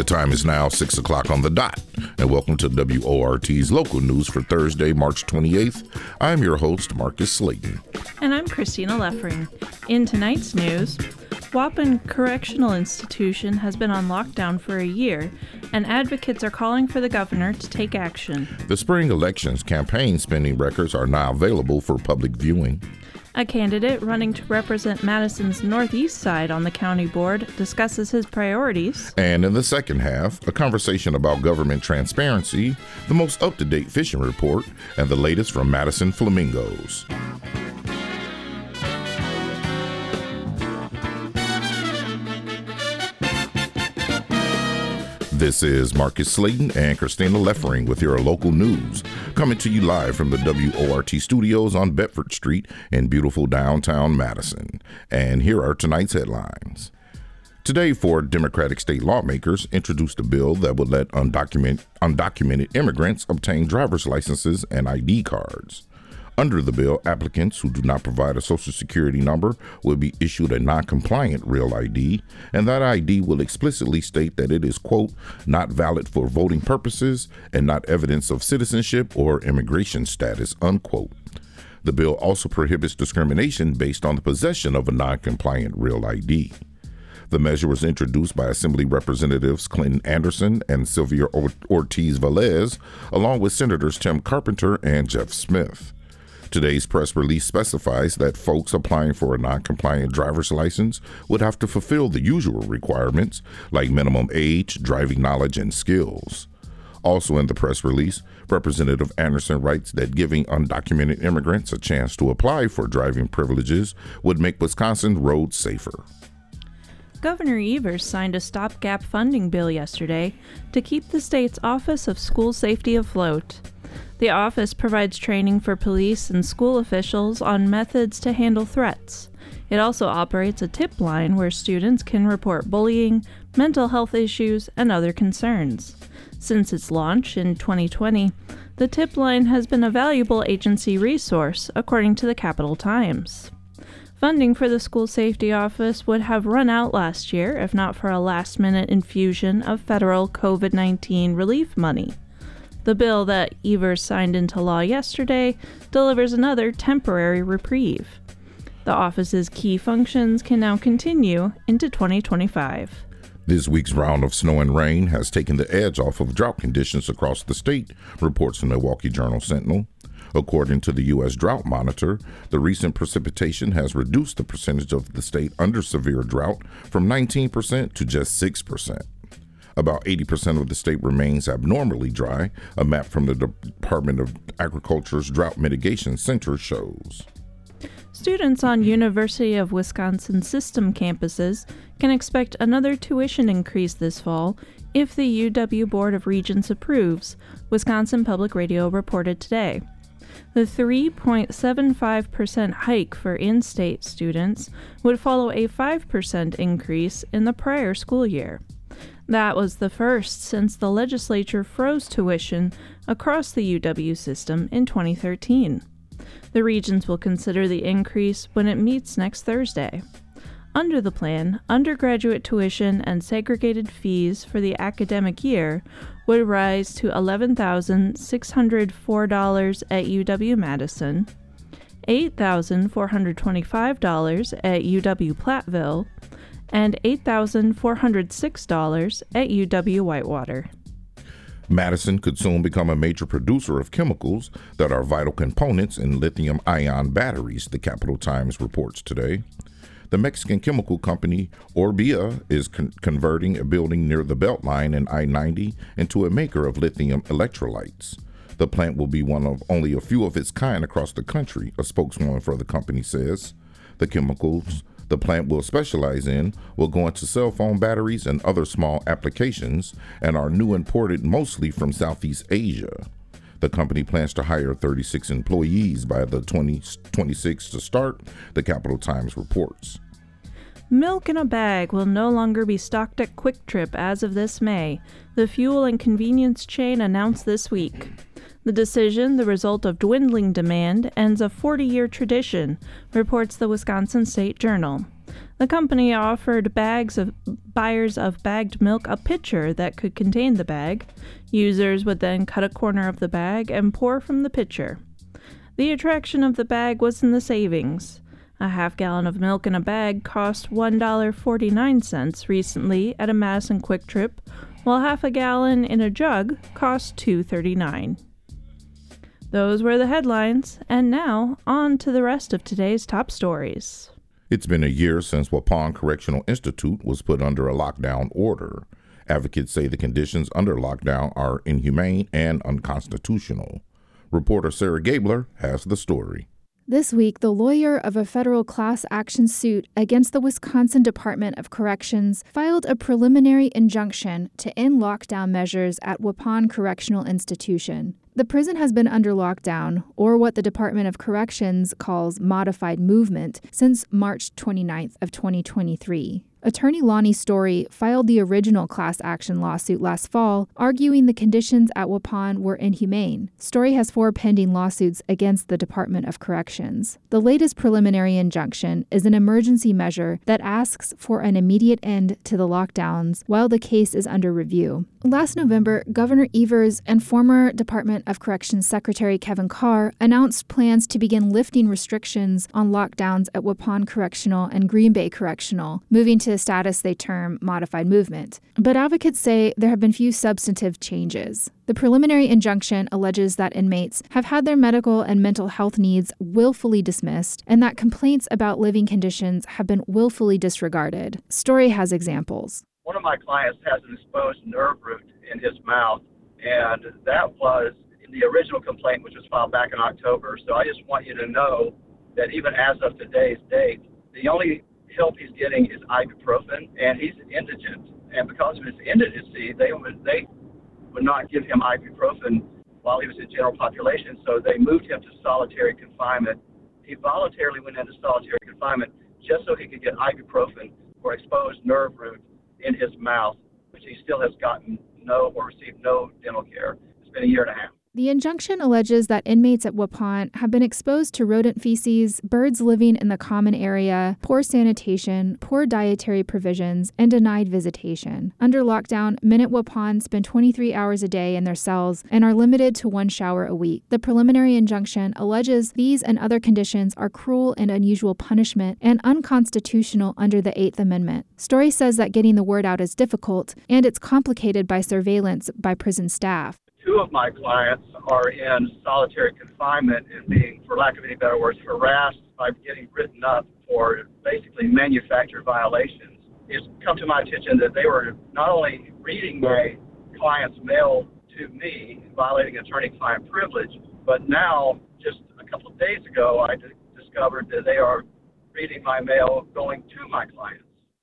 time is now 6 o'clock on the dot, and welcome to WORT's local news for Thursday, March 28th. I'm your host, Marcus Slayton. And I'm Christina Leffering. In tonight's news, Waupun Correctional Institution has been on lockdown for a year, and advocates are calling for the governor to take action. The spring elections campaign spending records are now available for public viewing. A candidate running to represent Madison's northeast side on the county board discusses his priorities. And in the second half, a conversation about government transparency, the most up-to-date fishing report, and the latest from Madison Flamingos. This is Marcus Slayton and Christina Leffering with your local news, coming to you live from the WORT studios on Bedford Street in beautiful downtown Madison. And here are tonight's headlines. Today, 4 Democratic state lawmakers introduced a bill that would let undocumented immigrants obtain driver's licenses and ID cards. Under the bill, applicants who do not provide a Social Security number will be issued a non-compliant real ID, and that ID will explicitly state that it is, quote, not valid for voting purposes and not evidence of citizenship or immigration status, unquote. The bill also prohibits discrimination based on the possession of a non-compliant real ID. The measure was introduced by Assembly Representatives Clinton Anderson and Sylvia Ortiz-Velez, along with Senators Tim Carpenter and Jeff Smith. Today's press release specifies that folks applying for a non-compliant driver's license would have to fulfill the usual requirements like minimum age, driving knowledge, and skills. Also in the press release, Representative Anderson writes that giving undocumented immigrants a chance to apply for driving privileges would make Wisconsin roads safer. Governor Evers signed a stopgap funding bill yesterday to keep the state's Office of School Safety afloat. The office provides training for police and school officials on methods to handle threats. It also operates a tip line where students can report bullying, mental health issues, and other concerns. Since its launch in 2020, the tip line has been a valuable agency resource, according to the Capital Times. Funding for the School Safety Office would have run out last year if not for a last-minute infusion of federal COVID-19 relief money. The bill that Evers signed into law yesterday delivers another temporary reprieve. The office's key functions can now continue into 2025. This week's round of snow and rain has taken the edge off of drought conditions across the state, reports the Milwaukee Journal-Sentinel. According to the U.S. Drought Monitor, the recent precipitation has reduced the percentage of the state under severe drought from 19% to just 6%. About 80% of the state remains abnormally dry, a map from the Department of Agriculture's Drought Mitigation Center shows. Students on University of Wisconsin system campuses can expect another tuition increase this fall if the UW Board of Regents approves, Wisconsin Public Radio reported today. The 3.75% hike for in-state students would follow a 5% increase in the prior school year. That was the first since the legislature froze tuition across the UW system in 2013. The Regents will consider the increase when it meets next Thursday. Under the plan, undergraduate tuition and segregated fees for the academic year would rise to $11,604 at UW-Madison, $8,425 at UW-Platteville, and $8,406 at UW-Whitewater. Madison could soon become a major producer of chemicals that are vital components in lithium-ion batteries, the Capital Times reports today. The Mexican chemical company Orbia is converting a building near the Beltline in I-90 into a maker of lithium electrolytes. The plant will be one of only a few of its kind across the country, a spokeswoman for the company says. The chemicals the plant will specialize in will go into cell phone batteries and other small applications and are new imported mostly from Southeast Asia. The company plans to hire 36 employees by the 2026 to start, the Capital Times reports. Milk in a bag will no longer be stocked at Quick Trip as of this May, the fuel and convenience chain announced this week. The decision, the result of dwindling demand, ends a 40-year tradition, reports the Wisconsin State Journal. The company offered buyers of bagged milk a pitcher that could contain the bag. Users would then cut a corner of the bag and pour from the pitcher. The attraction of the bag was in the savings. A half-gallon of milk in a bag cost $1.49 recently at a Madison Quick Trip, while half a gallon in a jug cost $2.39. Those were the headlines, and now on to the rest of today's top stories. It's been a year since Waupun Correctional Institute was put under a lockdown order. Advocates say the conditions under lockdown are inhumane and unconstitutional. Reporter Sarah Gabler has the story. This week, the lawyer of a federal class action suit against the Wisconsin Department of Corrections filed a preliminary injunction to end lockdown measures at Waupun Correctional Institution. The prison has been under lockdown, or what the Department of Corrections calls modified movement, since March 29th of 2023. Attorney Lonnie Story filed the original class action lawsuit last fall, arguing the conditions at Waupun were inhumane. Story has 4 pending lawsuits against the Department of Corrections. The latest preliminary injunction is an emergency measure that asks for an immediate end to the lockdowns while the case is under review. Last November, Governor Evers and former Department of Corrections Secretary Kevin Carr announced plans to begin lifting restrictions on lockdowns at Waupun Correctional and Green Bay Correctional, moving to a status they term modified movement. But advocates say there have been few substantive changes. The preliminary injunction alleges that inmates have had their medical and mental health needs willfully dismissed and that complaints about living conditions have been willfully disregarded. Story has examples. One of my clients has an exposed nerve root in his mouth, and that was in the original complaint, which was filed back in October. So I just want you to know that even as of today's date, the only help he's getting is ibuprofen, and he's indigent. And because of his indigency, they would not give him ibuprofen while he was in general population, so they moved him to solitary confinement. He voluntarily went into solitary confinement just so he could get ibuprofen for exposed nerve root in his mouth, which he still has gotten received no dental care. It's been a year and a half. The injunction alleges that inmates at Waupun have been exposed to rodent feces, birds living in the common area, poor sanitation, poor dietary provisions, and denied visitation. Under lockdown, men at Waupun spend 23 hours a day in their cells and are limited to 1 shower a week. The preliminary injunction alleges these and other conditions are cruel and unusual punishment and unconstitutional under the 8th Amendment. Story says that getting the word out is difficult, and it's complicated by surveillance by prison staff. 2 of my clients are in solitary confinement and being, for lack of any better words, harassed by getting written up for basically manufactured violations. It's come to my attention that they were not only reading my client's mail to me, violating attorney-client privilege, but now, just a couple of days ago, I discovered that they are reading my mail going to my clients.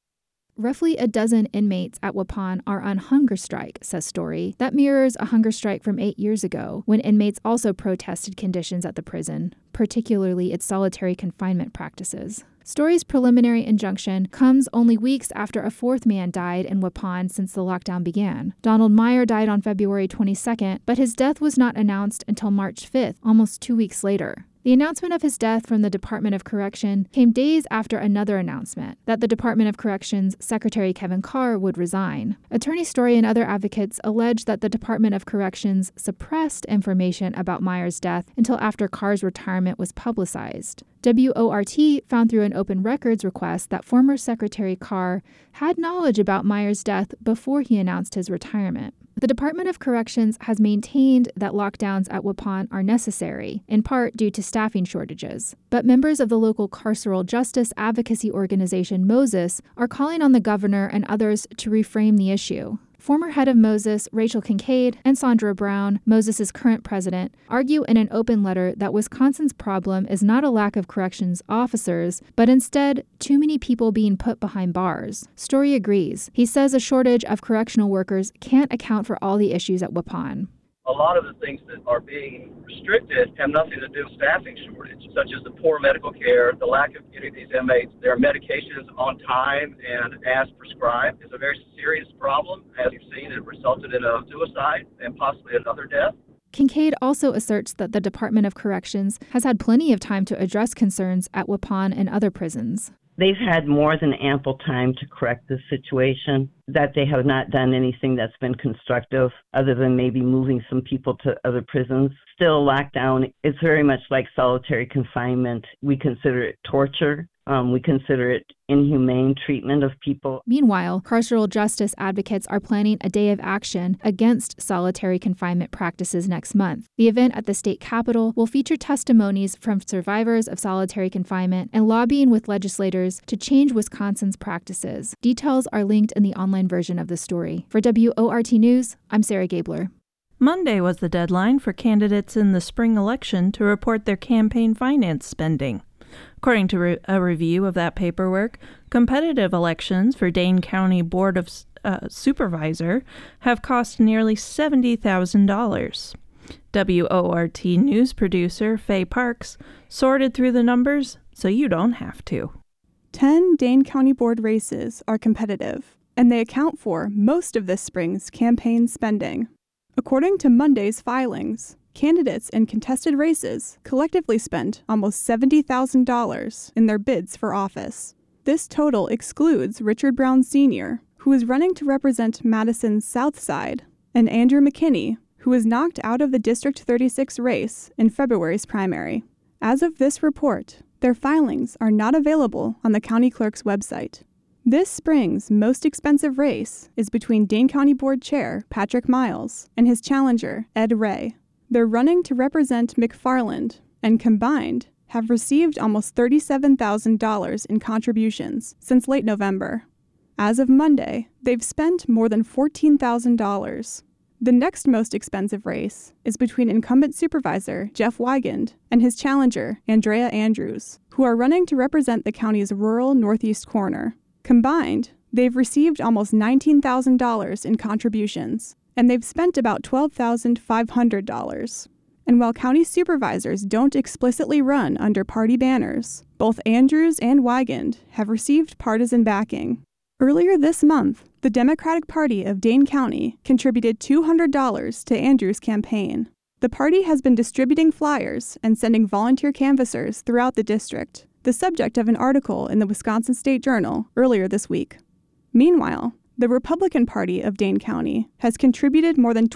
Roughly a dozen inmates at Waupun are on hunger strike, says Story. That mirrors a hunger strike from 8 years ago, when inmates also protested conditions at the prison, particularly its solitary confinement practices. Story's preliminary injunction comes only weeks after a 4th man died in Waupun since the lockdown began. Donald Meyer died on February 22nd, but his death was not announced until March 5th, almost 2 weeks later. The announcement of his death from the Department of Correction came days after another announcement that the Department of Corrections Secretary Kevin Carr would resign. Attorney Story and other advocates allege that the Department of Corrections suppressed information about Meyer's death until after Carr's retirement was publicized. WORT found through an open records request that former Secretary Carr had knowledge about Meyer's death before he announced his retirement. The Department of Corrections has maintained that lockdowns at Waupun are necessary, in part due to staffing shortages. But members of the local carceral justice advocacy organization Moses are calling on the governor and others to reframe the issue. Former head of Moses, Rachel Kincaid, and Sandra Brown, Moses' current president, argue in an open letter that Wisconsin's problem is not a lack of corrections officers, but instead too many people being put behind bars. Story agrees. He says a shortage of correctional workers can't account for all the issues at Waupun. A lot of the things that are being restricted have nothing to do with staffing shortage, such as the poor medical care, the lack of getting these inmates their medications on time and as prescribed is a very serious problem. As you've seen, it resulted in a suicide and possibly another death. Kincaid also asserts that the Department of Corrections has had plenty of time to address concerns at Waupun and other prisons. They've had more than ample time to correct the situation, that they have not done anything that's been constructive other than maybe moving some people to other prisons. Still, lockdown is very much like solitary confinement. We consider it torture. We consider it inhumane treatment of people. Meanwhile, carceral justice advocates are planning a day of action against solitary confinement practices next month. The event at the state capitol will feature testimonies from survivors of solitary confinement and lobbying with legislators to change Wisconsin's practices. Details are linked in the online version of the story. For WORT News, I'm Sarah Gabler. Monday was the deadline for candidates in the spring election to report their campaign finance spending. According to a review of that paperwork, competitive elections for Dane County Board of Supervisor have cost nearly $70,000. WORT news producer Faye Parks sorted through the numbers so you don't have to. 10 Dane County Board races are competitive, and they account for most of this spring's campaign spending. According to Monday's filings, candidates in contested races collectively spent almost $70,000 in their bids for office. This total excludes Richard Brown Sr., who is running to represent Madison's South Side, and Andrew McKinney, who was knocked out of the District 36 race in February's primary. As of this report, their filings are not available on the county clerk's website. This spring's most expensive race is between Dane County Board Chair Patrick Miles and his challenger, Ed Ray. They're running to represent McFarland, and combined have received almost $37,000 in contributions since late November. As of Monday, they've spent more than $14,000. The next most expensive race is between incumbent supervisor Jeff Wigand and his challenger, Andrea Andrews, who are running to represent the county's rural northeast corner. Combined, they've received almost $19,000 in contributions, and they've spent about $12,500. And while county supervisors don't explicitly run under party banners, both Andrews and Wigand have received partisan backing. Earlier this month, the Democratic Party of Dane County contributed $200 to Andrews' campaign. The party has been distributing flyers and sending volunteer canvassers throughout the district, the subject of an article in the Wisconsin State Journal earlier this week. Meanwhile, the Republican Party of Dane County has contributed more than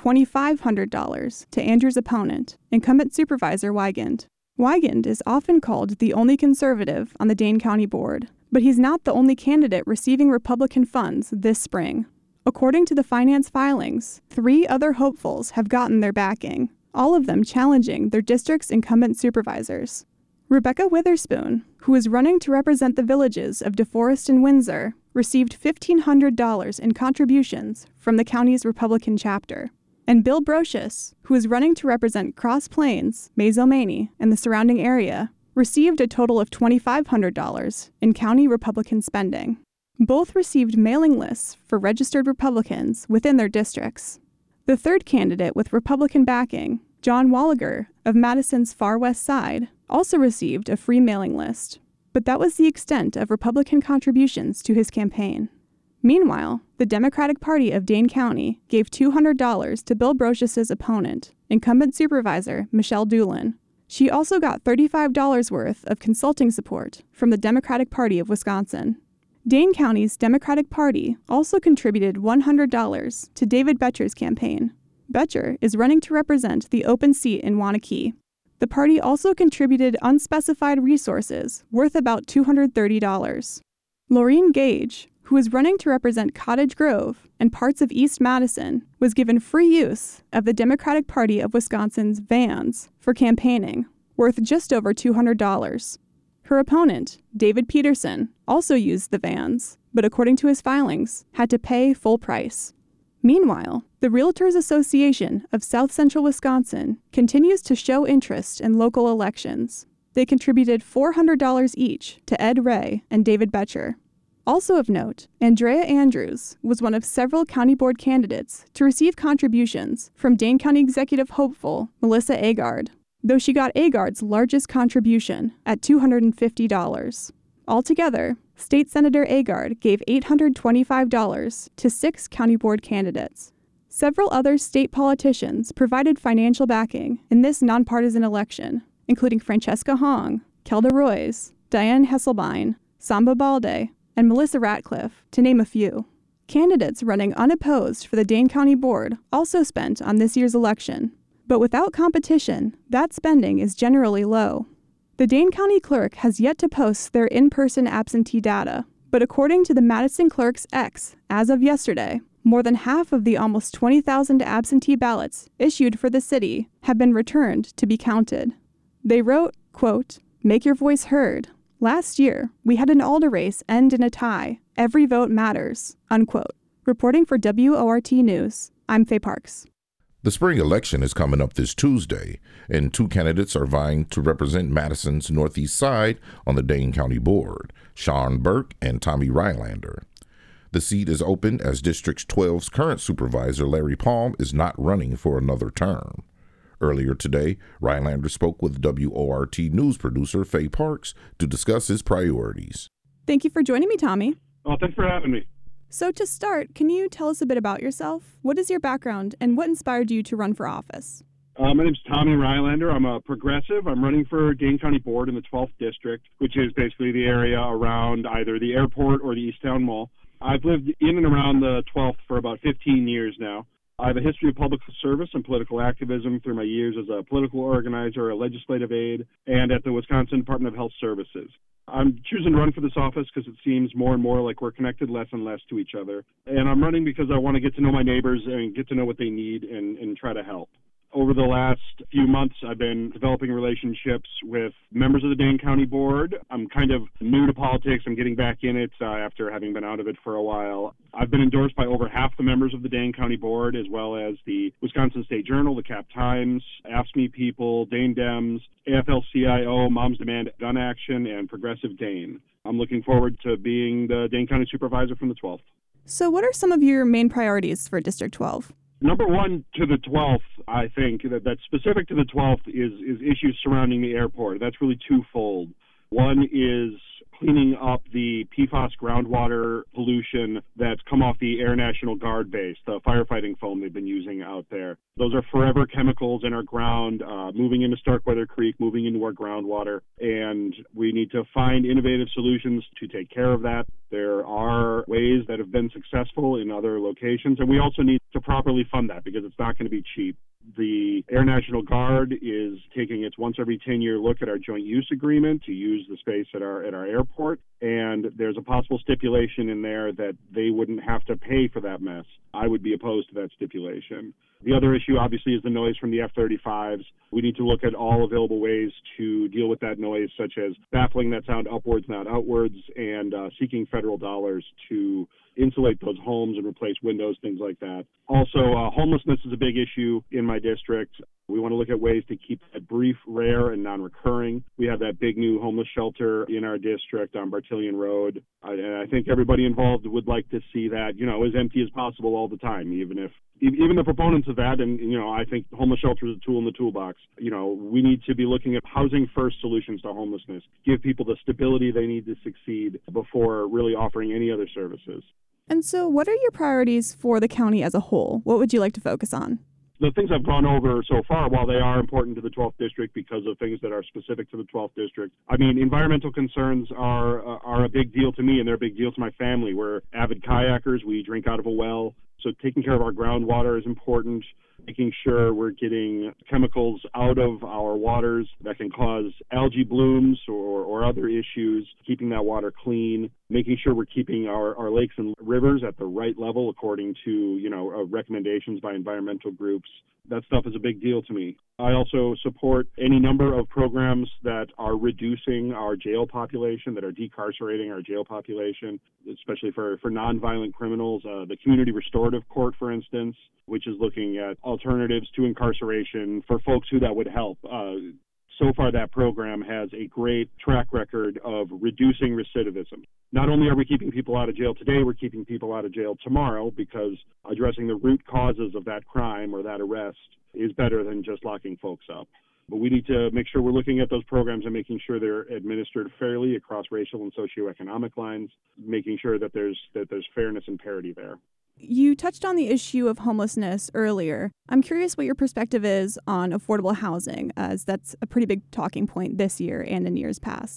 $2,500 to Andrews' opponent, incumbent supervisor Wigand. Wigand is often called the only conservative on the Dane County Board, but he's not the only candidate receiving Republican funds this spring. According to the finance filings, 3 other hopefuls have gotten their backing, all of them challenging their district's incumbent supervisors. Rebecca Witherspoon, who is running to represent the villages of DeForest and Windsor, received $1,500 in contributions from the county's Republican chapter. And Bill Brocious, who is running to represent Cross Plains, Mazo-Maney, and the surrounding area, received a total of $2,500 in county Republican spending. Both received mailing lists for registered Republicans within their districts. The third candidate with Republican backing, John Walliger of Madison's Far West Side, also received a free mailing list, but that was the extent of Republican contributions to his campaign. Meanwhile, the Democratic Party of Dane County gave $200 to Bill Brocious's opponent, incumbent supervisor Michelle Doolin. She also got $35 worth of consulting support from the Democratic Party of Wisconsin. Dane County's Democratic Party also contributed $100 to David Boettcher's campaign. Boettcher is running to represent the open seat in Waunakee. The party also contributed unspecified resources worth about $230. Laureen Gage, who is running to represent Cottage Grove and parts of East Madison, was given free use of the Democratic Party of Wisconsin's vans for campaigning, worth just over $200. Her opponent, David Peterson, also used the vans, but according to his filings, had to pay full price. Meanwhile, the Realtors Association of South Central Wisconsin continues to show interest in local elections. They contributed $400 each to Ed Ray and David Boettcher. Also of note, Andrea Andrews was one of several county board candidates to receive contributions from Dane County executive hopeful Melissa Agard, though she got Agard's largest contribution at $250. Altogether, State Senator Agard gave $825 to 6 county board candidates. Several other state politicians provided financial backing in this nonpartisan election, including Francesca Hong, Kelda Roys, Diane Hesselbein, Samba Balde, and Melissa Ratcliffe, to name a few. Candidates running unopposed for the Dane County Board also spent on this year's election. But without competition, that spending is generally low. The Dane County Clerk has yet to post their in-person absentee data, but according to the Madison Clerk's X, as of yesterday, more than half of the almost 20,000 absentee ballots issued for the city have been returned to be counted. They wrote, quote, "Make your voice heard. Last year, we had an Alder race end in a tie. Every vote matters," unquote. Reporting for WORT News, I'm Faye Parks. The spring election is coming up this Tuesday, and two candidates are vying to represent Madison's northeast side on the Dane County Board, Sean Burke and Tommy Rylander. The seat is open as District 12's current supervisor, Larry Palm, is not running for another term. Earlier today, Rylander spoke with WORT News producer Faye Parks to discuss his priorities. Thank you for joining me, Tommy. Oh, thanks for having me. So to start, can you tell us a bit about yourself? What is your background, and what inspired you to run for office? My name's Tommy Rylander. I'm a progressive. I'm running for Dane County Board in the 12th District, which is basically the area around either the airport or the Easttown Mall. I've lived in and around the 12th for about 15 years now. I have a history of public service and political activism through my years as a political organizer, a legislative aide, and at the Wisconsin Department of Health Services. I'm choosing to run for this office because it seems more and more like we're connected less and less to each other. And I'm running because I want to get to know my neighbors and get to know what they need and try to help. Over the last few months, I've been developing relationships with members of the Dane County Board. I'm kind of new to politics. I'm getting back in it after having been out of it for a while. I've been endorsed by over half the members of the Dane County Board, as well as the Wisconsin State Journal, the Cap Times, Ask Me People, Dane Dems, AFL-CIO, Moms Demand Gun Action, and Progressive Dane. I'm looking forward to being the Dane County Supervisor from the 12th. So what are some of your main priorities for District 12? Number one to the 12th, I think, that's specific to the 12th is issues surrounding the airport. That's really twofold. One is cleaning up the PFAS groundwater pollution that's come off the Air National Guard base, the firefighting foam they've been using out there. Those are forever chemicals in our ground, moving into Starkweather Creek, moving into our groundwater, and we need to find innovative solutions to take care of that. There are ways that have been successful in other locations, and we also need to properly fund that because it's not going to be cheap. The Air National Guard is taking its once every 10-year look at our joint use agreement to use the space at our airport, and there's a possible stipulation in there that they wouldn't have to pay for that mess. I would be opposed to that stipulation. The other issue, obviously, is the noise from the F-35s. We need to look at all available ways to deal with that noise, such as baffling that sound upwards, not outwards, and seeking federal dollars to insulate those homes and replace windows, things like that. Also, homelessness is a big issue in my district. We want to look at ways to keep that brief, rare, and non-recurring. We have that big new homeless shelter in our district on Bartillion Road. And I think everybody involved would like to see that, as empty as possible all the time, even the proponents of that. And, I think homeless shelter is a tool in the toolbox. We need to be looking at housing first solutions to homelessness, give people the stability they need to succeed before really offering any other services. And so what are your priorities for the county as a whole? What would you like to focus on? The things I've gone over so far, while they are important to the 12th District because of things that are specific to the 12th District, environmental concerns are a big deal to me, and they're a big deal to my family. We're avid kayakers. We drink out of a well. So taking care of our groundwater is important. Making sure we're getting chemicals out of our waters that can cause algae blooms or other issues, keeping that water clean, making sure we're keeping our lakes and rivers at the right level according to, recommendations by environmental groups. That stuff is a big deal to me. I also support any number of programs that are reducing our jail population, that are decarcerating our jail population, especially for nonviolent criminals. The Community Restorative Court, for instance, which is looking at alternatives to incarceration for folks who that would help. So far, that program has a great track record of reducing recidivism. Not only are we keeping people out of jail today, we're keeping people out of jail tomorrow because addressing the root causes of that crime or that arrest is better than just locking folks up. But we need to make sure we're looking at those programs and making sure they're administered fairly across racial and socioeconomic lines, making sure that there's fairness and parity there. You touched on the issue of homelessness earlier. I'm curious what your perspective is on affordable housing, as that's a pretty big talking point this year and in years past.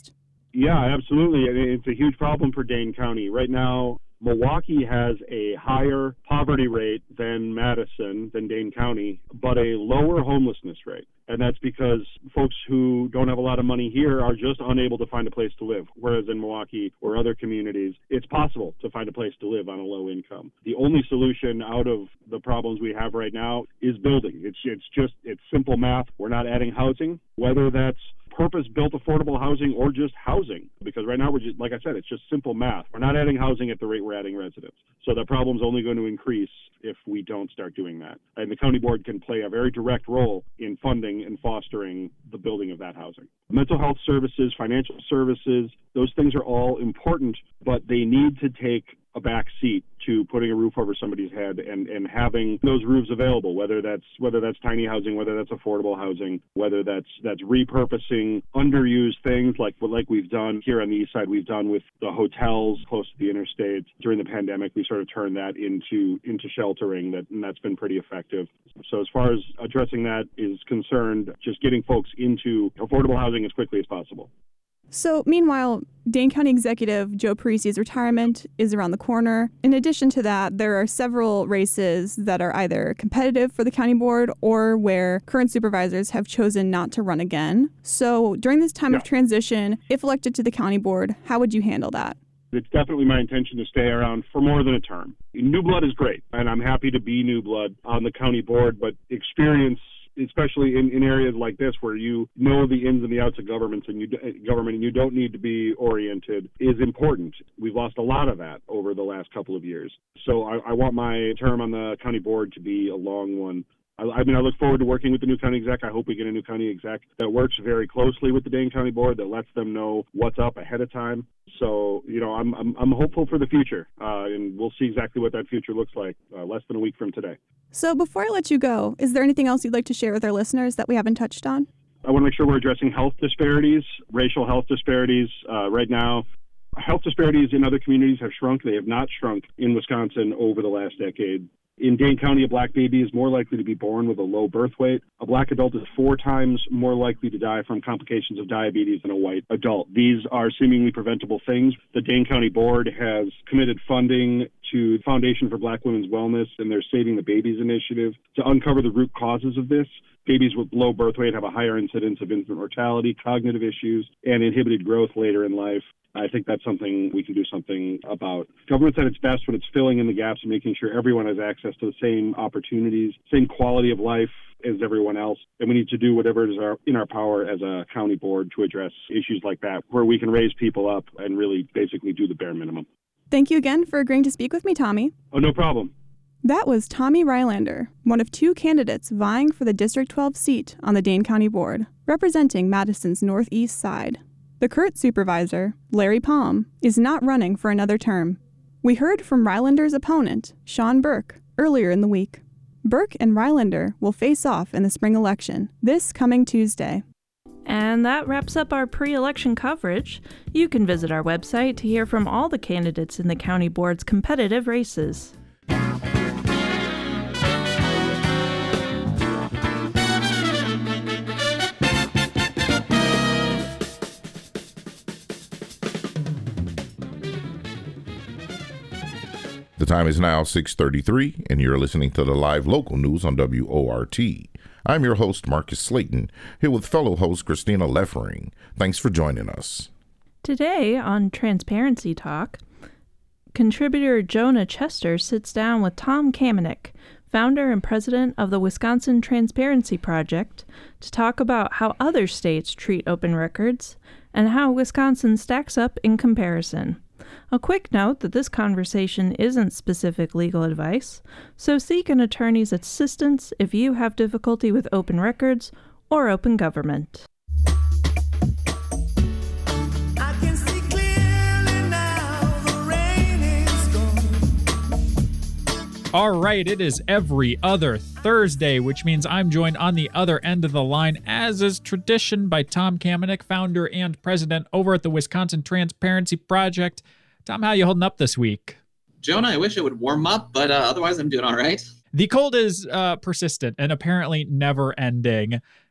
Yeah, absolutely. It's a huge problem for Dane County. Right now, Milwaukee has a higher poverty rate than Madison, than Dane County, but a lower homelessness rate. And that's because folks who don't have a lot of money here are just unable to find a place to live. Whereas in Milwaukee or other communities, it's possible to find a place to live on a low income. The only solution out of the problems we have right now is building. It's simple math. We're not adding housing, whether that's purpose-built affordable housing or just housing, because right now like I said, it's just simple math. We're not adding housing at the rate we're adding residents. So the problem's only going to increase if we don't start doing that. And the county board can play a very direct role in funding and fostering the building of that housing. Mental health services, financial services, those things are all important, but they need to take a back seat to putting a roof over somebody's head and having those roofs available, whether that's tiny housing, whether that's affordable housing, whether that's repurposing underused things like we've done here on the east side. We've done with the hotels close to the interstate during the pandemic. We sort of turned that into sheltering, and that's been pretty effective. So as far as addressing that is concerned, just getting folks into affordable housing as quickly as possible. So, meanwhile, Dane County Executive Joe Parisi's retirement is around the corner. In addition to that, there are several races that are either competitive for the county board or where current supervisors have chosen not to run again. So, during this time of transition, if elected to the county board, how would you handle that? It's definitely my intention to stay around for more than a term. New blood is great, and I'm happy to be new blood on the county board, but experience, especially in areas like this where you know the ins and the outs of government and you don't need to be oriented, is important. We've lost a lot of that over the last couple of years. So I want my term on the county board to be a long one. I look forward to working with the new county exec. I hope we get a new county exec that works very closely with the Dane County Board, that lets them know what's up ahead of time. So, I'm hopeful for the future, and we'll see exactly what that future looks like less than a week from today. So before I let you go, is there anything else you'd like to share with our listeners that we haven't touched on? I want to make sure we're addressing health disparities, racial health disparities. Right now, health disparities in other communities have shrunk. They have not shrunk in Wisconsin over the last decade. In Dane County, a black baby is more likely to be born with a low birth weight. A black adult is 4 times more likely to die from complications of diabetes than a white adult. These are seemingly preventable things. The Dane County Board has committed funding to the Foundation for Black Women's Wellness and their Saving the Babies initiative to uncover the root causes of this. Babies with low birth weight have a higher incidence of infant mortality, cognitive issues, and inhibited growth later in life. I think that's something we can do something about. Government's at its best when it's filling in the gaps and making sure everyone has access to the same opportunities, same quality of life as everyone else. And we need to do whatever is in our power as a county board to address issues like that, where we can raise people up and really basically do the bare minimum. Thank you again for agreeing to speak with me, Tommy. Oh, no problem. That was Tommy Rylander, one of 2 candidates vying for the District 12 seat on the Dane County Board, representing Madison's northeast side. The current supervisor, Larry Palm, is not running for another term. We heard from Rylander's opponent, Sean Burke, earlier in the week. Burke and Rylander will face off in the spring election this coming Tuesday. And that wraps up our pre-election coverage. You can visit our website to hear from all the candidates in the county board's competitive races. The time is now 6:33, and you're listening to the live local news on WORT. I'm your host, Marcus Slayton, here with fellow host Christina Leffering. Thanks for joining us. Today on Transparency Talk, contributor Jonah Chester sits down with Tom Kamenek, founder and president of the Wisconsin Transparency Project, to talk about how other states treat open records and how Wisconsin stacks up in comparison. A quick note that this conversation isn't specific legal advice, so seek an attorney's assistance if you have difficulty with open records or open government. All right, it is every other Thursday, which means I'm joined on the other end of the line, as is tradition, by Tom Kamenek, founder and president over at the Wisconsin Transparency Project. Tom, how you holding up this week? Jonah, I wish it would warm up, but otherwise I'm doing all right. The cold is persistent and apparently never ending.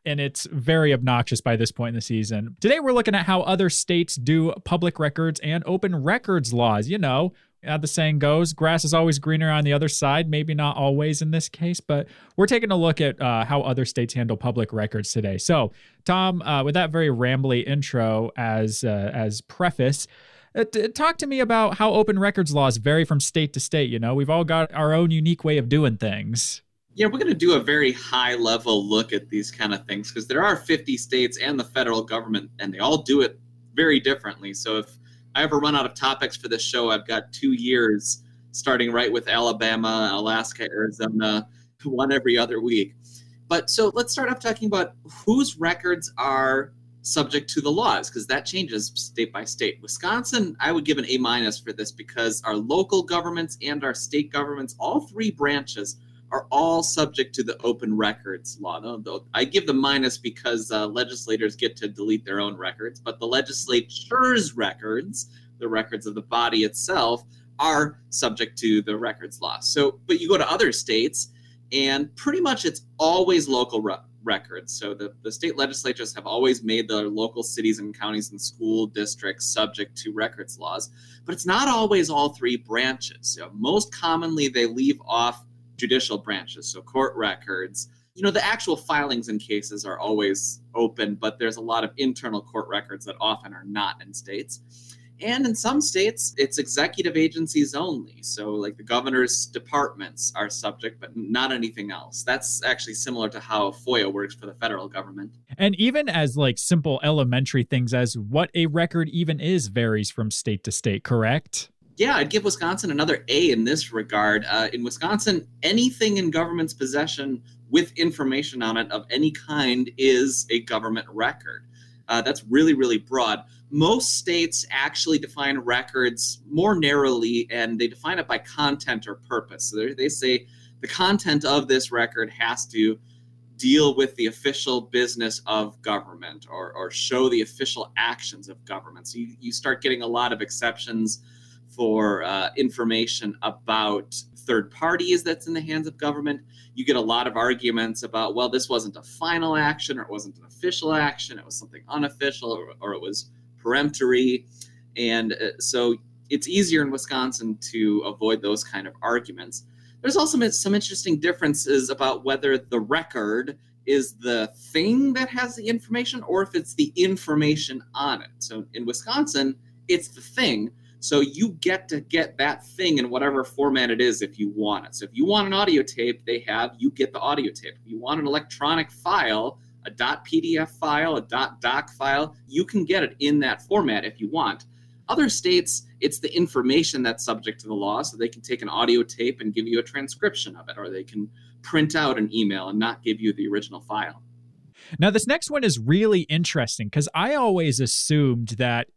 and it's very obnoxious by this point in the season. Today, we're looking at how other states do public records and open records laws. You know, how the saying goes, grass is always greener on the other side. Maybe not always in this case, but we're taking a look at how other states handle public records today. So, Tom, with that very rambly intro as preface, talk to me about how open records laws vary from state to state. You know, we've all got our own unique way of doing things. Yeah, we're going to do a very high-level look at these kind of things because there are 50 states and the federal government, and they all do it very differently. So if I ever run out of topics for this show, I've got 2 years, starting right with Alabama, Alaska, Arizona, one every other week. But so let's start off talking about whose records are subject to the laws, because that changes state by state. Wisconsin, I would give an A- for this because our local governments and our state governments, all three branches, are all subject to the open records law. I give the minus because legislators get to delete their own records, but the legislature's records, the records of the body itself, are subject to the records law. So, but you go to other states, and pretty much it's always local records. So the state legislatures have always made their local cities and counties and school districts subject to records laws, but it's not always all three branches. So most commonly, they leave off judicial branches, so court records. You know, the actual filings in cases are always open, but there's a lot of internal court records that often are not in states. And in some states, it's executive agencies only. So like the governor's departments are subject, but not anything else. That's actually similar to how FOIA works for the federal government. And even as like simple elementary things as what a record even is varies from state to state, correct? Yeah, I'd give Wisconsin another A in this regard. In Wisconsin, anything in government's possession with information on it of any kind is a government record. That's really, really broad. Most states actually define records more narrowly, and they define it by content or purpose. So they say the content of this record has to deal with the official business of government or show the official actions of government. So you start getting a lot of exceptions for information about third parties that's in the hands of government. You get a lot of arguments about, well, this wasn't a final action, or it wasn't an official action, it was something unofficial, or it was peremptory. And so it's easier in Wisconsin to avoid those kind of arguments. There's also some interesting differences about whether the record is the thing that has the information or if it's the information on it. So in Wisconsin, it's the thing. So you get to get that thing in whatever format it is if you want it. So if you want an audio tape, you get the audio tape. If you want an electronic file, a .pdf file, a .doc file, you can get it in that format if you want. Other states, it's the information that's subject to the law, so they can take an audio tape and give you a transcription of it, or they can print out an email and not give you the original file. Now, this next one is really interesting because I always assumed that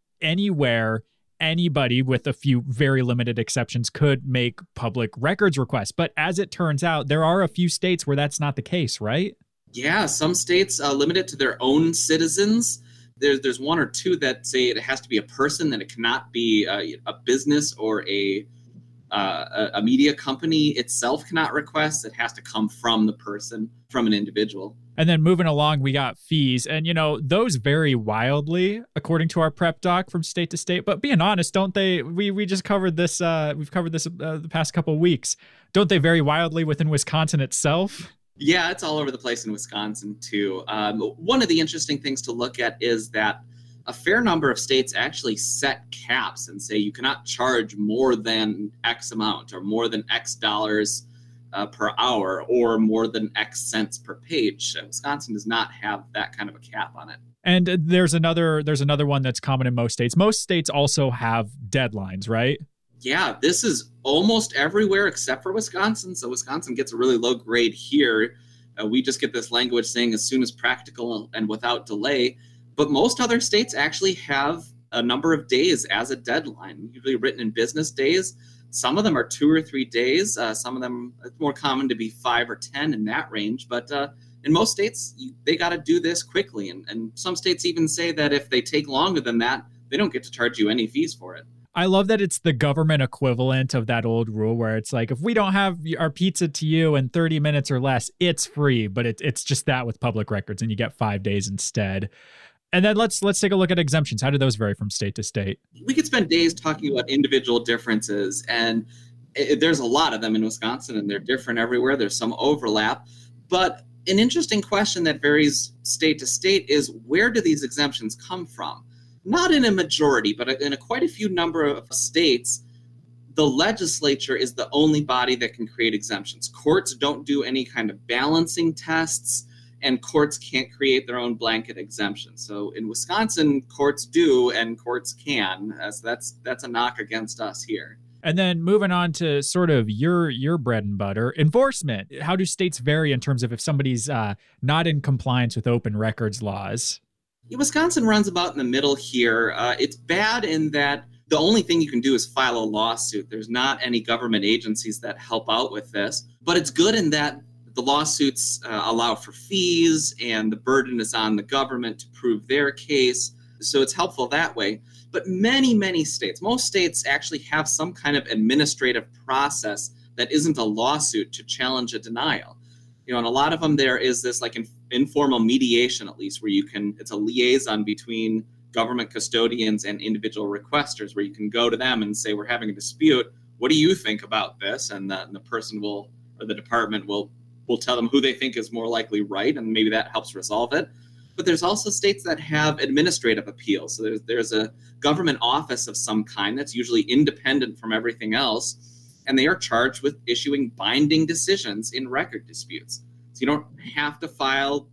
anybody with a few very limited exceptions could make public records requests. But as it turns out, there are a few states where that's not the case, right? Yeah, some states limit it to their own citizens. There's one or two that say it has to be a person, that it cannot be a business or a media company itself cannot request. It has to come from the person, from an individual. And then moving along, we got fees. And, you know, those vary wildly according to our prep doc from state to state. But being honest, don't they? We just covered this. We've covered this the past couple of weeks. Don't they vary wildly within Wisconsin itself? Yeah, it's all over the place in Wisconsin, too. One of the interesting things to look at is that a fair number of states actually set caps and say you cannot charge more than X amount or more than X dollars per hour or more than X cents per page. Wisconsin does not have that kind of a cap on it. And there's another one that's common in most states. Most states also have deadlines, right? Yeah, this is almost everywhere except for Wisconsin. So Wisconsin gets a really low grade here. We just get this language saying as soon as practical and without delay. But most other states actually have a number of days as a deadline, usually written in business days. Some of them are 2 or 3 days. Some of them, it's more common to be 5 or 10 in that range. But in most states, they got to do this quickly. And some states even say that if they take longer than that, they don't get to charge you any fees for it. I love that it's the government equivalent of that old rule where it's like, if we don't have our pizza to you in 30 minutes or less, it's free. But it's just that with public records, and you get 5 days instead. And then let's take a look at exemptions. How do those vary from state to state? We could spend days talking about individual differences, and there's a lot of them in Wisconsin, and they're different everywhere. There's some overlap. But an interesting question that varies state to state is, where do these exemptions come from? Not in a majority, but in quite a few number of states, the legislature is the only body that can create exemptions. Courts don't do any kind of balancing tests, and courts can't create their own blanket exemption. So in Wisconsin, courts do, and courts can. So that's a knock against us here. And then moving on to sort of your bread and butter, enforcement. How do states vary in terms of if somebody's not in compliance with open records laws? Wisconsin runs about in the middle here. It's bad in that the only thing you can do is file a lawsuit. There's not any government agencies that help out with this. But it's good in that the lawsuits allow for fees, and the burden is on the government to prove their case. So it's helpful that way. But many states, most states actually have some kind of administrative process that isn't a lawsuit to challenge a denial. And a lot of them, there is this like informal mediation, at least, where it's a liaison between government custodians and individual requesters, where you can go to them and say, we're having a dispute. What do you think about this? And the person or the department will tell them who they think is more likely right, and maybe that helps resolve it. But there's also states that have administrative appeals. So there's a government office of some kind that's usually independent from everything else, and they are charged with issuing binding decisions in record disputes. So you don't have to file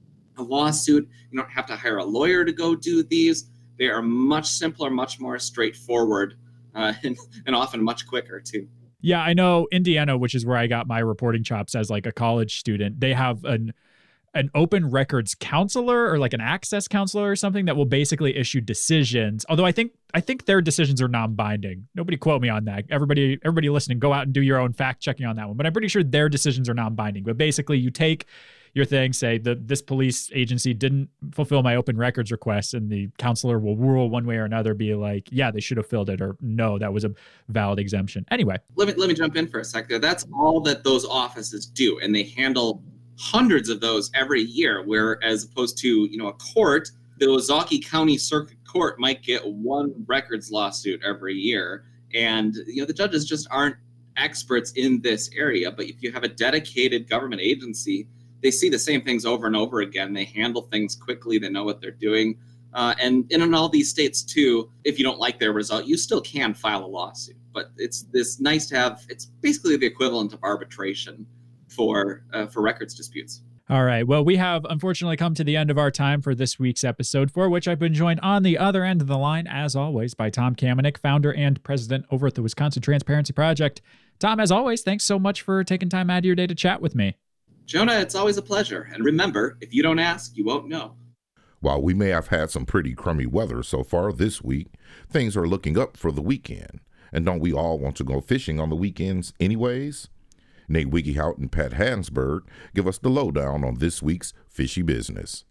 a lawsuit. You don't have to hire a lawyer to go do these. They are much simpler, much more straightforward, and often much quicker too. Yeah, I know Indiana, which is where I got my reporting chops as like a college student, they have an open records counselor or like an access counselor or something that will basically issue decisions. Although I think their decisions are non-binding. Nobody quote me on that. Everybody listening, go out and do your own fact checking on that one. But I'm pretty sure their decisions are non-binding. But basically you take your thing, say this police agency didn't fulfill my open records request, and the counselor will rule one way or another, be like, yeah, they should have filled it, or no, that was a valid exemption. Anyway. Let me jump in for a sec there. That's all that those offices do, and they handle hundreds of those every year, where as opposed to, a court, the Ozaukee County Circuit Court might get one records lawsuit every year. And, the judges just aren't experts in this area. But if you have a dedicated government agency, they see the same things over and over again. They handle things quickly. They know what they're doing. And in all these states, too, if you don't like their result, you still can file a lawsuit. But it's this nice to have. It's basically the equivalent of arbitration for records disputes. All right. Well, we have unfortunately come to the end of our time for this week's episode, for which I've been joined on the other end of the line, as always, by Tom Kamenek, founder and president over at the Wisconsin Transparency Project. Tom, as always, thanks so much for taking time out of your day to chat with me. Jonah, it's always a pleasure. And remember, if you don't ask, you won't know. While we may have had some pretty crummy weather so far this week, things are looking up for the weekend. And don't we all want to go fishing on the weekends anyways? Nate Wiggyhout and Pat Hansberg give us the lowdown on this week's fishy business.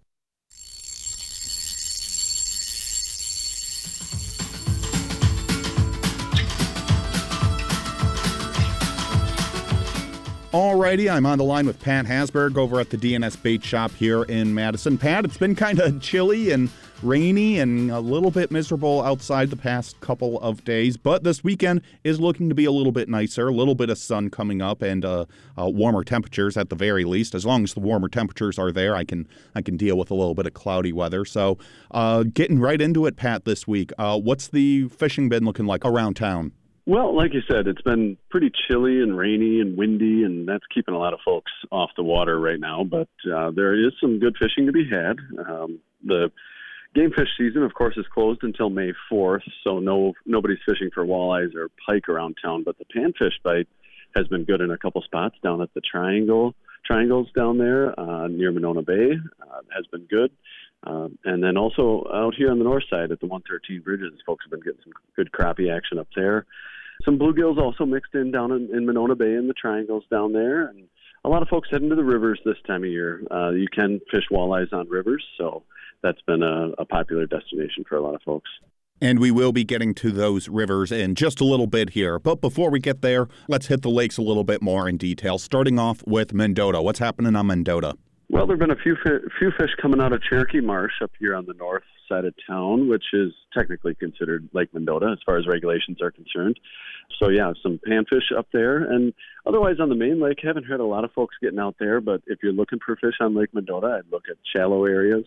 Alrighty, I'm on the line with Pat Hansberg over at the DNS Bait Shop here in Madison. Pat, it's been kind of chilly and rainy and a little bit miserable outside the past couple of days, but this weekend is looking to be a little bit nicer, a little bit of sun coming up, and warmer temperatures at the very least. As long as the warmer temperatures are there, I can deal with a little bit of cloudy weather. So getting right into it, Pat, this week, what's the fishing been looking like around town? Well, like you said, it's been pretty chilly and rainy and windy, and that's keeping a lot of folks off the water right now. But there is some good fishing to be had. The game fish season, of course, is closed until May 4th, so nobody's fishing for walleyes or pike around town. But the panfish bite has been good in a couple spots down at the triangles down there near Monona Bay has been good. And then also out here on the north side at the 113 bridges, folks have been getting some good crappie action up there. Some bluegills also mixed in down in Monona Bay and the triangles down there. And a lot of folks heading to the rivers this time of year. You can fish walleyes on rivers, so that's been a popular destination for a lot of folks. And we will be getting to those rivers in just a little bit here. But before we get there, let's hit the lakes a little bit more in detail, starting off with Mendota. What's happening on Mendota? Well, there have been a few fish coming out of Cherokee Marsh up here on the north side of town, which is technically considered Lake Mendota as far as regulations are concerned. So, yeah, some panfish up there. And otherwise on the main lake, haven't heard a lot of folks getting out there. But if you're looking for fish on Lake Mendota, I'd look at shallow areas.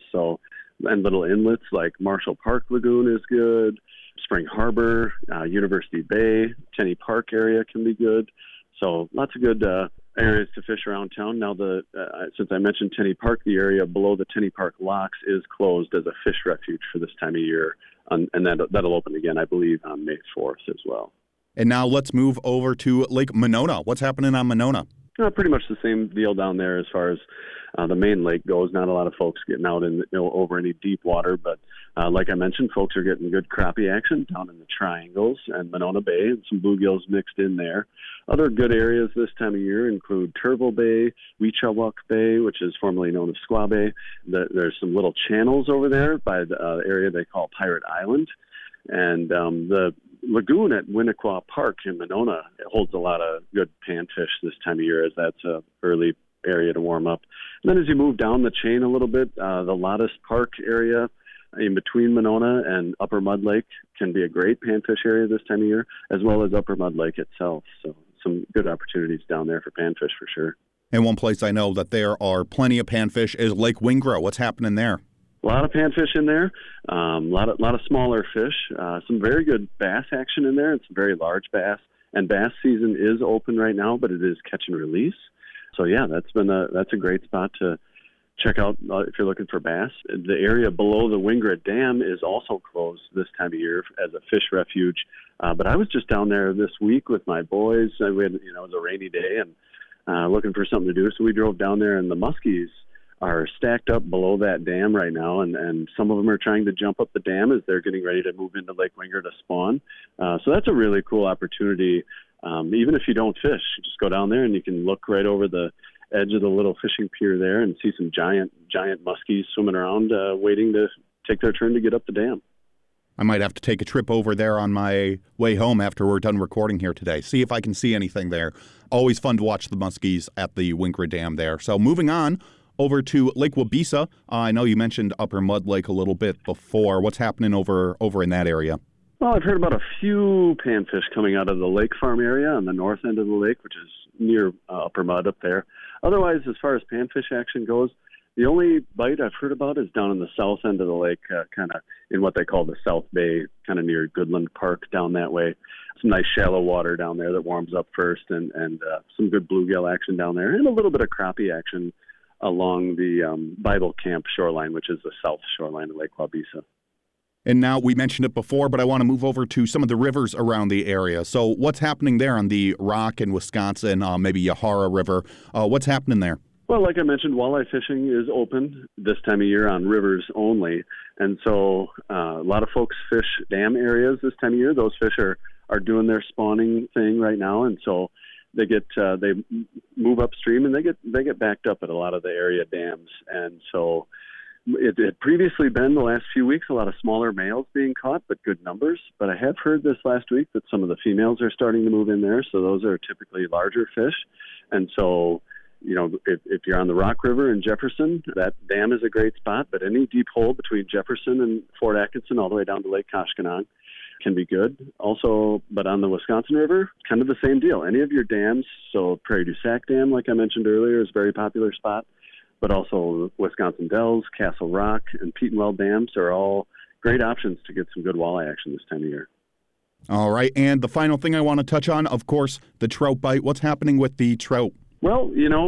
And little inlets like Marshall Park Lagoon is good. Spring Harbor, University Bay, Tenney Park area can be good. So lots of good areas to fish around town. Now, since I mentioned Tenney Park, the area below the Tenney Park locks is closed as a fish refuge for this time of year. And that'll open again, I believe, on May 4th as well. And now let's move over to Lake Monona. What's happening on Monona? Pretty much the same deal down there as far as the main lake goes. Not a lot of folks getting out over any deep water, but like I mentioned, folks are getting good crappie action down in the triangles and Monona Bay, and some bluegills mixed in there. Other good areas this time of year include Turville Bay, Weechawuk Bay, which is formerly known as Squaw Bay. There's some little channels over there by the area they call Pirate Island, and the lagoon at Winnequa Park in Monona holds a lot of good panfish this time of year, as that's an early area to warm up. And then as you move down the chain a little bit, the Lottis Park area in between Monona and Upper Mud Lake can be a great panfish area this time of year, as well as Upper Mud Lake itself. So some good opportunities down there for panfish for sure. And one place I know that there are plenty of panfish is Lake Wingro. What's happening there? A lot of panfish in there, a lot of smaller fish, some very good bass action in there, and some very large bass. And bass season is open right now, but it is catch and release. So yeah, that's a great spot to check out if you're looking for bass. The area below the Wingra Dam is also closed this time of year as a fish refuge. But I was just down there this week with my boys. It was a rainy day and looking for something to do, so we drove down there, and the muskies are stacked up below that dam right now, and some of them are trying to jump up the dam as they're getting ready to move into Lake Wingra to spawn. So that's a really cool opportunity. Even if you don't fish, you just go down there and you can look right over the edge of the little fishing pier there and see some giant muskies swimming around, waiting to take their turn to get up the dam. I might have to take a trip over there on my way home after we're done recording here today, see if I can see anything there. Always fun to watch the muskies at the Wingra Dam there. So moving on over to Lake Wabeesa. I know you mentioned Upper Mud Lake a little bit before. What's happening over in that area? Well, I've heard about a few panfish coming out of the lake farm area on the north end of the lake, which is near Upper Mud up there. Otherwise, as far as panfish action goes, the only bite I've heard about is down in the south end of the lake, kind of in what they call the South Bay, kind of near Goodland Park down that way. Some nice shallow water down there that warms up first, and some good bluegill action down there, and a little bit of crappie action along the Bible Camp shoreline, which is the south shoreline of Lake Wabeesa. And now, we mentioned it before, but I want to move over to some of the rivers around the area. So what's happening there on the Rock in Wisconsin, maybe Yahara River? What's happening there? Well, like I mentioned, walleye fishing is open this time of year on rivers only. And so a lot of folks fish dam areas this time of year. Those fish are doing their spawning thing right now. And so they move upstream and they get backed up at a lot of the area dams. And so it had previously been the last few weeks a lot of smaller males being caught, but good numbers. But I have heard this last week that some of the females are starting to move in there. So those are typically larger fish. And so, if you're on the Rock River in Jefferson, that dam is a great spot. But any deep hole between Jefferson and Fort Atkinson all the way down to Lake Koshkonong can be good. Also, but on the Wisconsin River, kind of the same deal. Any of your dams, so Prairie du Sac Dam, like I mentioned earlier, is a very popular spot. But also Wisconsin Dells, Castle Rock, and Petenwell dams are all great options to get some good walleye action this time of year. All right, and the final thing I want to touch on, of course, the trout bite. What's happening with the trout? Well,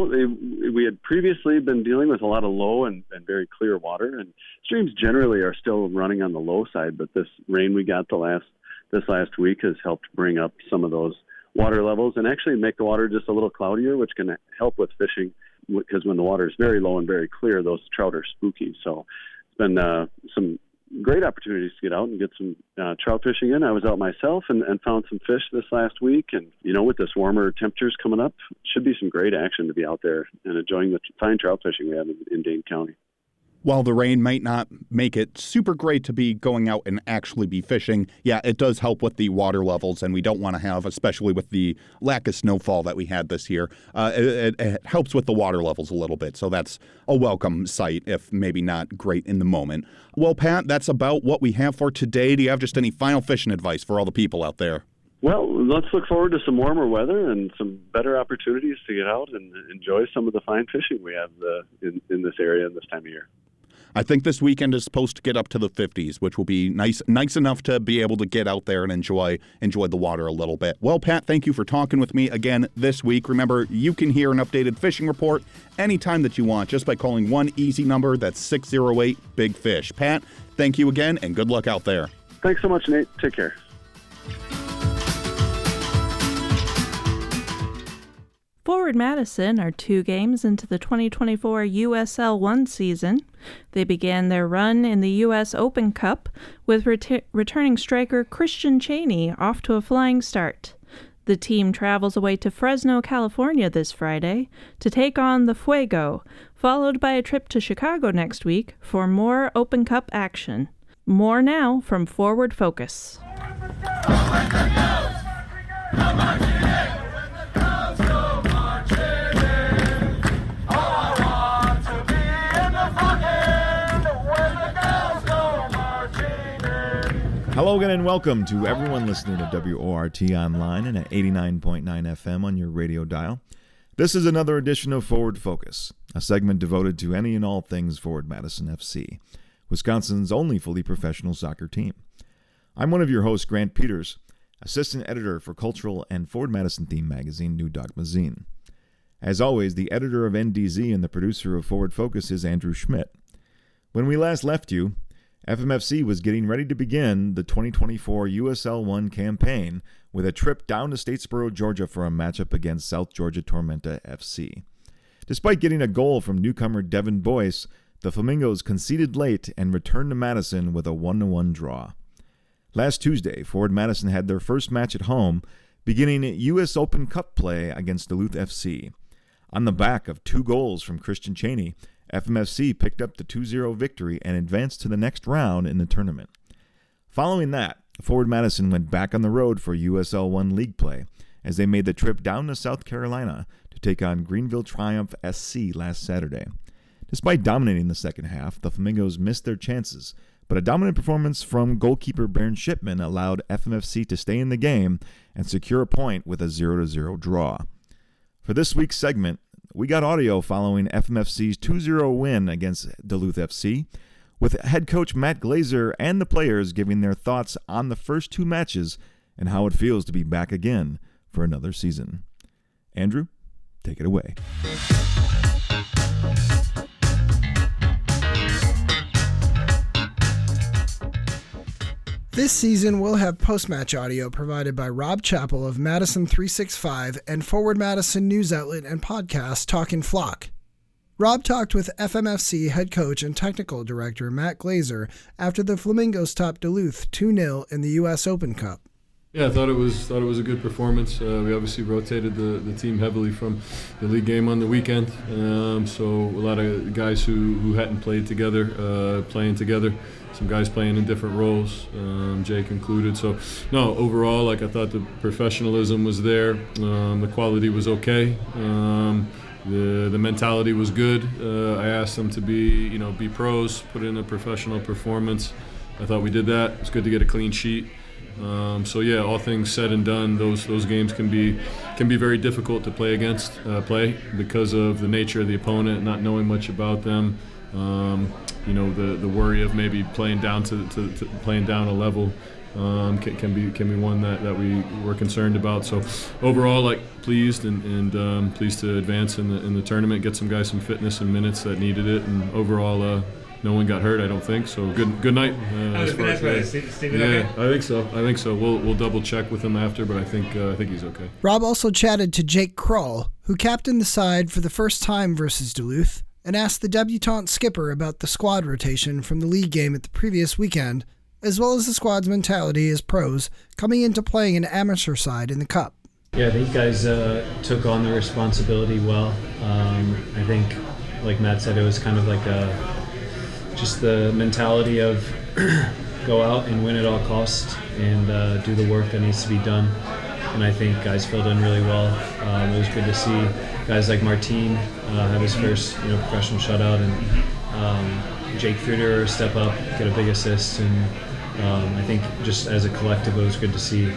we had previously been dealing with a lot of low and very clear water, and streams generally are still running on the low side, but this rain we got this last week has helped bring up some of those water levels and actually make the water just a little cloudier, which can help with fishing, because when the water is very low and very clear, those trout are spooky. So it's been some great opportunities to get out and get some trout fishing in. I was out myself and found some fish this last week. And, with this warmer temperatures coming up, should be some great action to be out there and enjoying the fine trout fishing we have in Dane County. While the rain might not make it super great to be going out and actually be fishing, yeah, it does help with the water levels, and we don't want to have, especially with the lack of snowfall that we had this year, it helps with the water levels a little bit. So that's a welcome sight, if maybe not great in the moment. Well, Pat, that's about what we have for today. Do you have just any final fishing advice for all the people out there? Well, let's look forward to some warmer weather and some better opportunities to get out and enjoy some of the fine fishing we have in this area this time of year. I think this weekend is supposed to get up to the 50s, which will be nice enough to be able to get out there and enjoy the water a little bit. Well, Pat, thank you for talking with me again this week. Remember, you can hear an updated fishing report anytime that you want just by calling one easy number. That's 608-BIG-FISH. Pat, thank you again, and good luck out there. Thanks so much, Nate. Take care. Forward Madison are 2 games into the 2024 USL 1 season. They began their run in the U.S. Open Cup with returning striker Christian Chaney off to a flying start. The team travels away to Fresno, California this Friday to take on the Fuego, followed by a trip to Chicago next week for more Open Cup action. More now from Forward Focus. Hello again and welcome to everyone listening to WORT online and at 89.9 FM on your radio dial. This is another edition of Forward Focus, a segment devoted to any and all things Forward Madison FC, Wisconsin's only fully professional soccer team. I'm one of your hosts, Grant Peters, assistant editor for cultural and Forward Madison theme magazine New Dogma Zine. As always, the editor of NDZ and the producer of Forward Focus is Andrew Schmidt. When we last left you, FMFC was getting ready to begin the 2024 USL 1 campaign with a trip down to Statesboro, Georgia for a matchup against South Georgia Tormenta FC. Despite getting a goal from newcomer Devin Boyce, the Flamingos conceded late and returned to Madison with a 1-1 draw. Last Tuesday, Forward Madison had their first match at home, beginning U.S. Open Cup play against Duluth FC. On the back of 2 goals from Christian Chaney, FMFC picked up the 2-0 victory and advanced to the next round in the tournament. Following that, Forward Madison went back on the road for USL 1 league play as they made the trip down to South Carolina to take on Greenville Triumph SC last Saturday. Despite dominating the second half, the Flamingos missed their chances, but a dominant performance from goalkeeper Bernd Shipman allowed FMFC to stay in the game and secure a point with a 0-0 draw. For this week's segment, we got audio following FMFC's 2-0 win against Duluth FC, with head coach Matt Glazer and the players giving their thoughts on the first 2 matches and how it feels to be back again for another season. Andrew, take it away. This season, we'll have post-match audio provided by Rob Chappell of Madison 365 and Forward Madison news outlet and podcast Talkin' Flock. Rob talked with FMFC head coach and technical director Matt Glazer after the Flamingos topped Duluth 2-0 in the U.S. Open Cup. Yeah, I thought it was a good performance. We obviously rotated the team heavily from the league game on the weekend, so a lot of guys who hadn't played together, playing together. Some guys playing in different roles, Jake included. So, no, overall, I thought the professionalism was there. The quality was okay. The mentality was good. I asked them to be pros, put in a professional performance. I thought we did that. It's good to get a clean sheet. So yeah, all things said and done, those games can be very difficult to play against, because of the nature of the opponent, not knowing much about them. The worry of maybe playing down to playing down a level can be one that we were concerned about. So overall, pleased and pleased to advance in the tournament, get some guys some fitness and minutes that needed it, and overall no one got hurt, I don't think. So good night. I think so. We'll double check with him after, but I think he's okay. Rob also chatted to Jake Krull, who captained the side for the first time versus Duluth, and asked the debutante skipper about the squad rotation from the league game at the previous weekend, as well as the squad's mentality as pros coming into playing an amateur side in the Cup. Yeah, I think guys took on the responsibility well. I think, like Matt said, it was kind of like just the mentality of go out and win at all costs and do the work that needs to be done. And I think guys filled in really well. It was good to see guys like Martin have his first professional shutout, and Jake Fruder step up, get a big assist, and I think just as a collective, it was good to see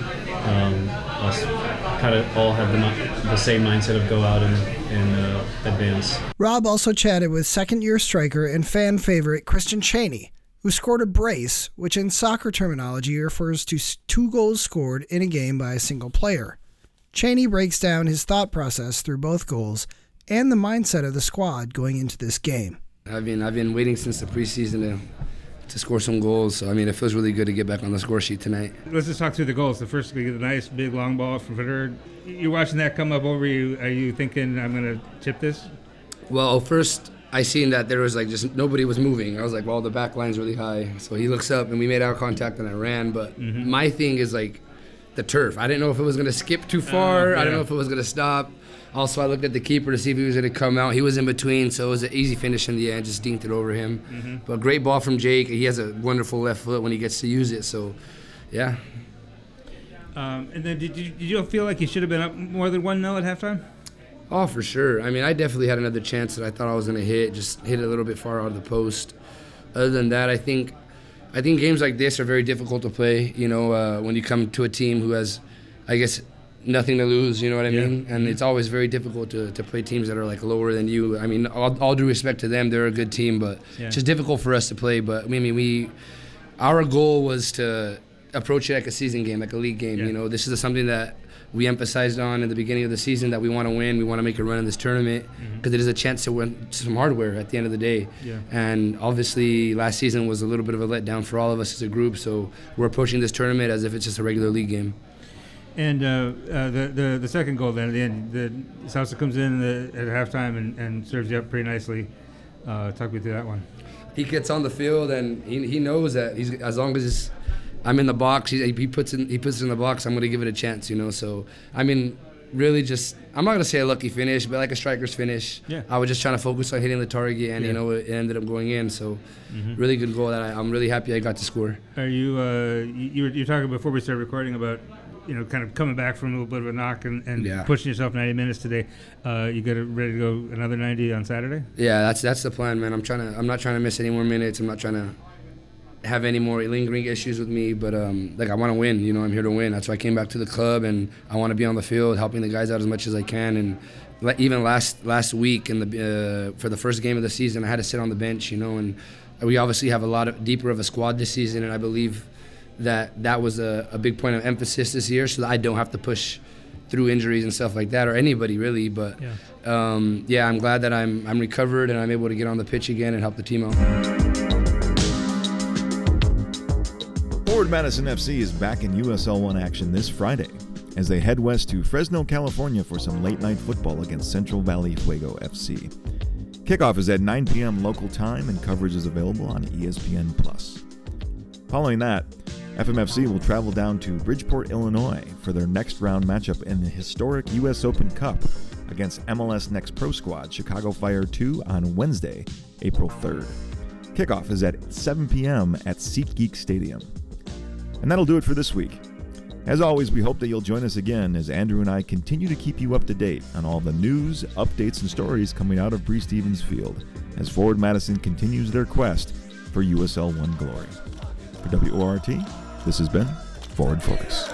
us kind of all have the same mindset of go out and advance. Rob also chatted with second-year striker and fan favorite Christian Chaney, who scored a brace, which in soccer terminology refers to 2 goals scored in a game by a single player. Chaney breaks down his thought process through both goals and the mindset of the squad going into this game. I've been waiting since the preseason to score some goals, so it feels really good to get back on the score sheet tonight. Let's just talk through the goals. The first, we get a nice big long ball from Fruder. You're watching that come up over you. Are you thinking, I'm going to chip this? Well, first I seen that there was just nobody was moving. I was like, well, the back line's really high. So he looks up and we made eye contact and I ran. But my thing is the turf. I didn't know if it was going to skip too far. I didn't know if it was going to stop. Also, I looked at the keeper to see if he was going to come out. He was in between, so it was an easy finish in the end. Just dinked it over him. But great ball from Jake. He has a wonderful left foot when he gets to use it. So, yeah. And then did you feel like you should have been up more than 1-0 at halftime? Oh, for sure. I definitely had another chance that I thought I was going to hit. Just hit it a little bit far out of the post. Other than that, I think games like this are very difficult to play. When you come to a team who has, I guess, nothing to lose, you know what I mean? And it's always very difficult to play teams that are lower than you. All due respect to them, they're a good team, but it's just difficult for us to play. But our goal was to approach it like a season game, like a league game. This is something that we emphasized on in the beginning of the season, that we want to win. We want to make a run in this tournament because it is a chance to win some hardware at the end of the day. And obviously last season was a little bit of a letdown for all of us as a group, so we're approaching this tournament as if it's just a regular league game. And the second goal then at the end, Sousa comes in at halftime and serves you up pretty nicely. Talk me through that one. He gets on the field and he knows that as long as I'm in the box, he puts it in the box, I'm going to give it a chance, So really just, I'm not going to say a lucky finish, but like a striker's finish. I was just trying to focus on hitting the target, and it ended up going in. So really good goal that I'm really happy I got to score. Are you were talking before we started recording about kind of coming back from a little bit of a knock and pushing yourself 90 minutes today. You got ready to go another 90 on Saturday? Yeah, that's the plan, man. I'm not trying to miss any more minutes. I'm not trying to have any more lingering issues with me, but I want to win. I'm here to win. That's why I came back to the club, and I want to be on the field helping the guys out as much as I can. And even last week for the first game of the season, I had to sit on the bench, and we obviously have a lot deeper of a squad this season, and I believe that was a big point of emphasis this year, so that I don't have to push through injuries and stuff like that, or anybody really. But I'm glad that I'm recovered and I'm able to get on the pitch again and help the team out. Forward Madison FC is back in USL1 action this Friday as they head west to Fresno, California for some late-night football against Central Valley Fuego FC. Kickoff is at 9 p.m. local time, and coverage is available on ESPN+. Following that, FMFC will travel down to Bridgeport, Illinois for their next round matchup in the historic U.S. Open Cup against MLS Next Pro Squad Chicago Fire 2 on Wednesday, April 3rd. Kickoff is at 7 p.m. at SeatGeek Stadium. And that'll do it for this week. As always, we hope that you'll join us again as Andrew and I continue to keep you up to date on all the news, updates, and stories coming out of Bree Stevens Field as Forward Madison continues their quest for USL 1 glory. For WORT, this has been Forward Focus.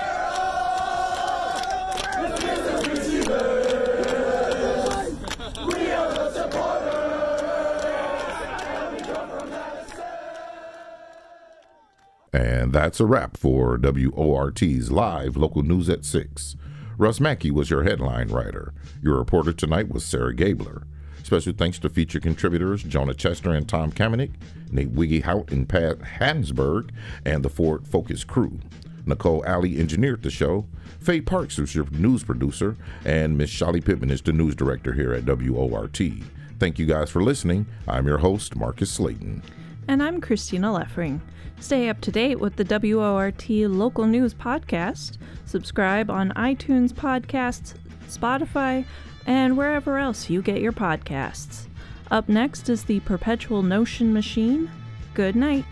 And that's a wrap for WORT's live local news at 6. Russ Mackey was your headline writer. Your reporter tonight was Sarah Gabler. Special thanks to feature contributors Jonah Chester and Tom Kamenick, Nate Wiggy-Hout and Pat Hansberg, and the Forward Focus crew. Nicole Alley engineered the show. Faye Parks was your news producer, and Miss Sholly Pittman is the news director here at WORT. Thank you guys for listening. I'm your host, Marcus Slayton. And I'm Christina Leffering. Stay up to date with the WORT Local News Podcast. Subscribe on iTunes Podcasts, Spotify, and wherever else you get your podcasts. Up next is the Perpetual Notion Machine. Good night.